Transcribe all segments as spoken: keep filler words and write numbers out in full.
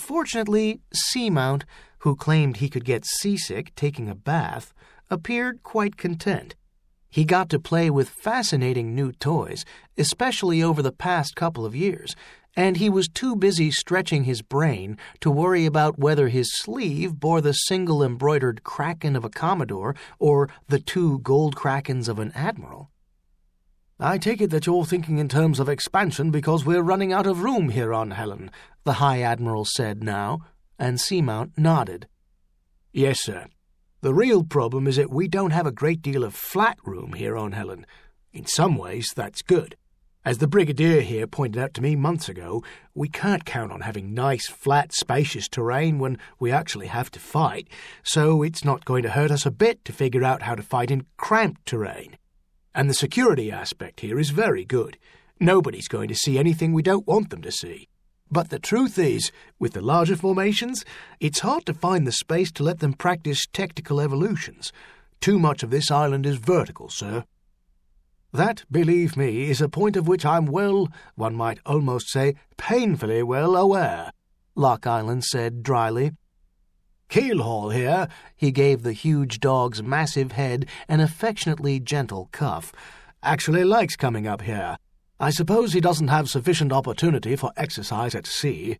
Fortunately, Seamount, who claimed he could get seasick taking a bath, appeared quite content. He got to play with fascinating new toys, especially over the past couple of years, and he was too busy stretching his brain to worry about whether his sleeve bore the single embroidered kraken of a commodore or the two gold krakens of an admiral. "I take it that you're thinking in terms of expansion because we're running out of room here on Helen," the High Admiral said now, and Seamount nodded. "Yes, sir. The real problem is that we don't have a great deal of flat room here on Helen. In some ways, that's good. As the Brigadier here pointed out to me months ago, we can't count on having nice, flat, spacious terrain when we actually have to fight, so it's not going to hurt us a bit to figure out how to fight in cramped terrain. And the security aspect here is very good. Nobody's going to see anything we don't want them to see. But the truth is, with the larger formations, it's hard to find the space to let them practice technical evolutions. Too much of this island is vertical, sir. That, believe me, is a point of which I'm well, one might almost say, painfully well aware," Lock Island said dryly. "Keelhaul here," he gave the huge dog's massive head an affectionately gentle cuff, "actually likes coming up here. I suppose he doesn't have sufficient opportunity for exercise at sea."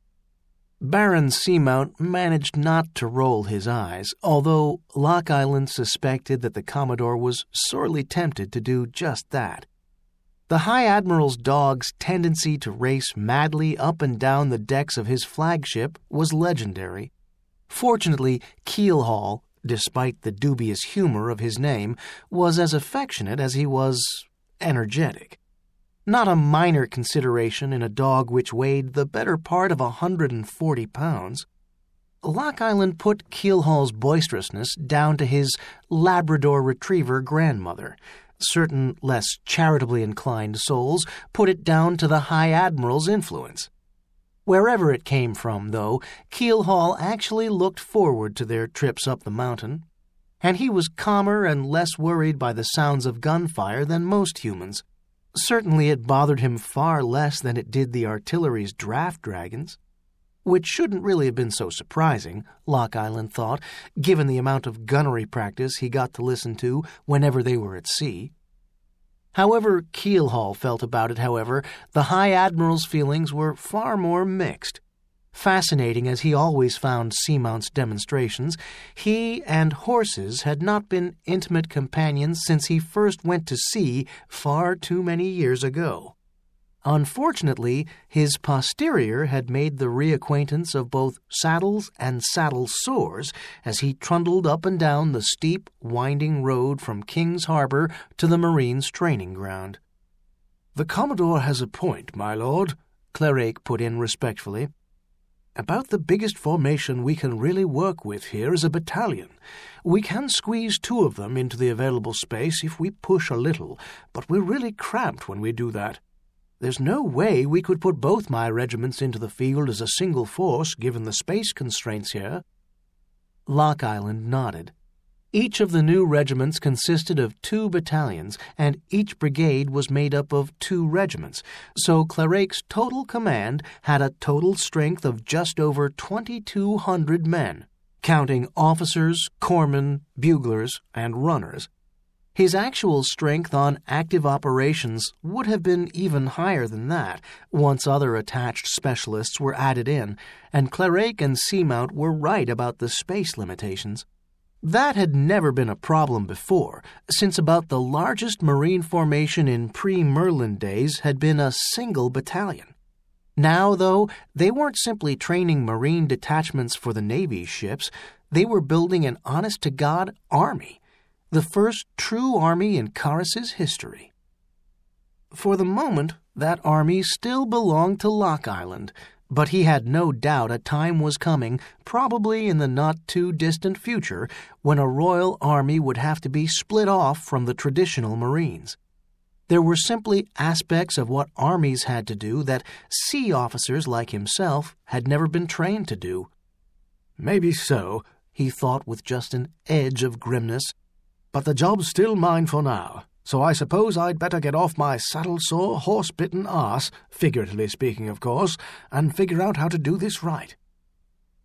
Baron Seamount managed not to roll his eyes, although Lock Island suspected that the Commodore was sorely tempted to do just that. The High Admiral's dog's tendency to race madly up and down the decks of his flagship was legendary. Fortunately, Keelhaul, despite the dubious humor of his name, was as affectionate as he was energetic. Not a minor consideration in a dog which weighed the better part of a hundred and forty pounds. Lock Island put Keelhaul's boisterousness down to his Labrador Retriever grandmother. Certain less charitably inclined souls put it down to the High Admiral's influence. Wherever it came from, though, Keelhaul actually looked forward to their trips up the mountain, and he was calmer and less worried by the sounds of gunfire than most humans. Certainly it bothered him far less than it did the artillery's draft dragons, which shouldn't really have been so surprising, Lock Island thought, given the amount of gunnery practice he got to listen to whenever they were at sea. However Keelhaul felt about it, however, the High Admiral's feelings were far more mixed. Fascinating as he always found Seamount's demonstrations, he and horses had not been intimate companions since he first went to sea far too many years ago. Unfortunately, his posterior had made the reacquaintance of both saddles and saddle sores as he trundled up and down the steep, winding road from King's Harbor to the Marines' training ground. "The Commodore has a point, my lord," Cleric put in respectfully. "About the biggest formation we can really work with here is a battalion. We can squeeze two of them into the available space if we push a little, but we're really cramped when we do that. There's no way we could put both my regiments into the field as a single force given the space constraints here." Lock Island nodded. Each of the new regiments consisted of two battalions, and each brigade was made up of two regiments, so Cleric's total command had a total strength of just over twenty-two hundred men, counting officers, corpsmen, buglers, and runners. His actual strength on active operations would have been even higher than that, once other attached specialists were added in, and Cleric and Seamount were right about the space limitations. That had never been a problem before, since about the largest Marine formation in pre-Merlin days had been a single battalion. Now, though, they weren't simply training Marine detachments for the Navy's ships, they were building an honest-to-God army, the first true army in Karis's history. For the moment, that army still belonged to Lock Island, but he had no doubt a time was coming, probably in the not-too-distant future, when a royal army would have to be split off from the traditional Marines. There were simply aspects of what armies had to do that sea officers like himself had never been trained to do. "Maybe so," he thought with just an edge of grimness, "but the job's still mine for now. So I suppose I'd better get off my saddle-sore, horse-bitten arse, figuratively speaking, of course, and figure out how to do this right."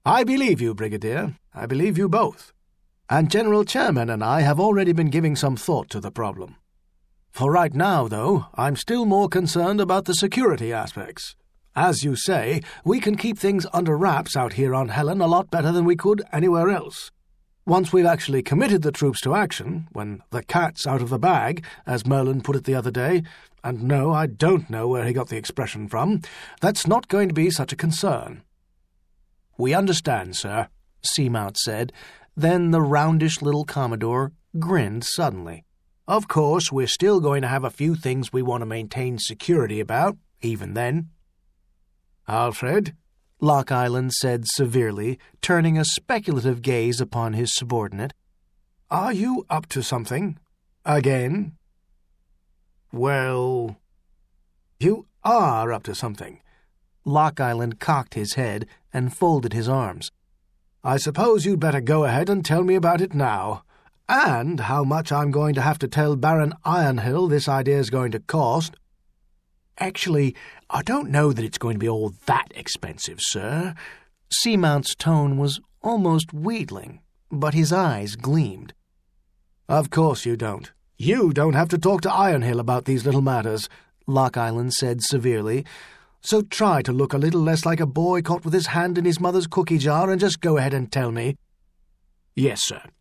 I believe you, Brigadier. I believe you both. And General Chairman and I have already been giving some thought to the problem. For right now, though, I'm still more concerned about the security aspects. As you say, we can keep things under wraps out here on Helen a lot better than we could anywhere else. Once we've actually committed the troops to action, when the cat's out of the bag, as Merlin put it the other day, and no, I don't know where he got the expression from, that's not going to be such a concern. We understand, sir, Seamount said. Then the roundish little Commodore grinned suddenly. Of course, we're still going to have a few things we want to maintain security about, even then. Alfred, Lock Island said severely, turning a speculative gaze upon his subordinate. Are you up to something? Again? Well, you are up to something. Lock Island cocked his head and folded his arms. I suppose you'd better go ahead and tell me about it now, and how much I'm going to have to tell Baron Ironhill this idea's going to cost. Actually, I don't know that it's going to be all that expensive, sir. Seamount's tone was almost wheedling, but his eyes gleamed. Of course you don't. You don't have to talk to Ironhill about these little matters, Lock Island said severely. So try to look a little less like a boy caught with his hand in his mother's cookie jar and just go ahead and tell me. Yes, sir.